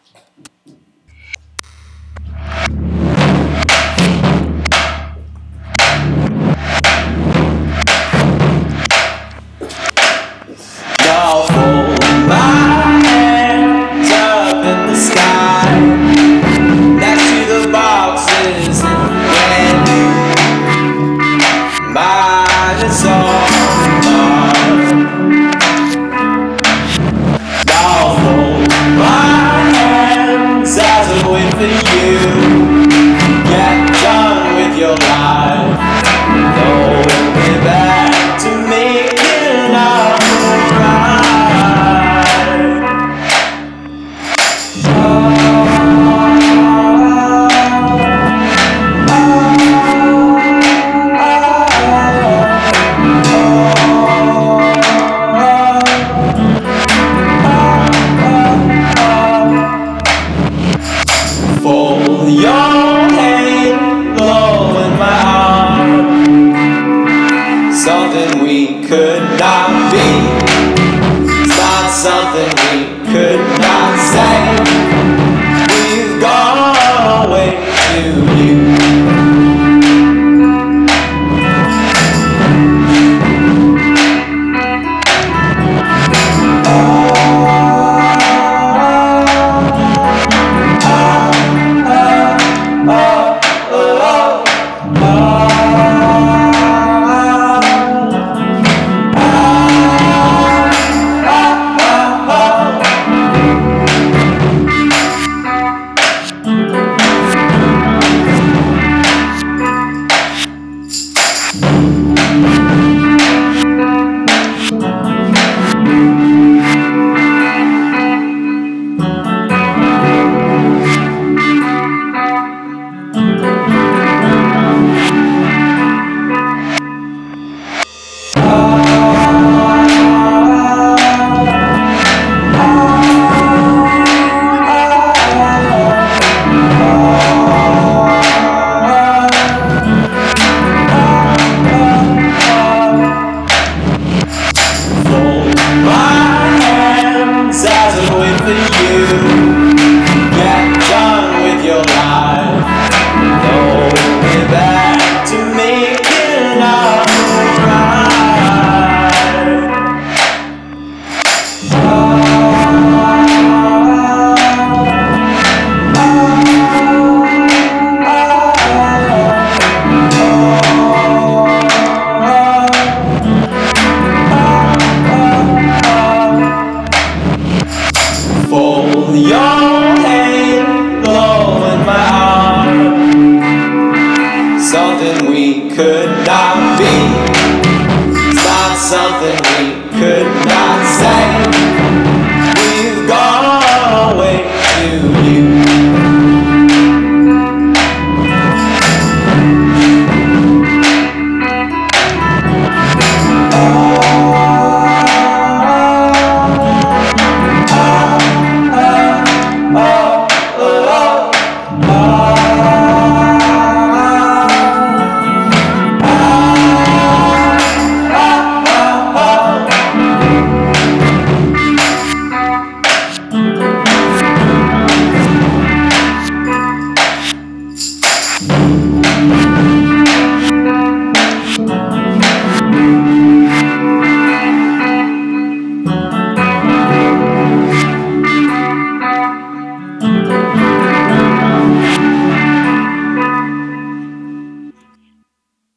Now hold my hands up in the sky, next to the boxes in red. Mine is all mine. Now hold my hands as I wait for you. Get done with your life. Don't be back to making up right. Fold your hand low in my arm. Something we could not be. It's not something we could not say. We've gone away to you. Fold your hand low in my arm. Something we could not be. It's not something we